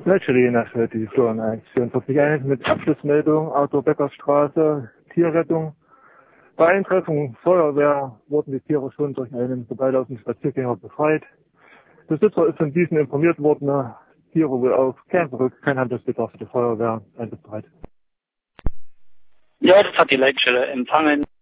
Leitstelle nach die Florian 14441 mit Abschlussmeldung, Auto-Bäckerstraße, Tierrettung. Bei Eintreffung Feuerwehr wurden die Tiere schon durch einen vorbeilaufenden Spaziergänger befreit. Der Besitzer ist von diesen informiert worden, Tiere wohl auf kein Zurück, kein Handlungsbedarf für die Feuerwehr, einsatzbereit. Ja, das hat die Leitstelle empfangen.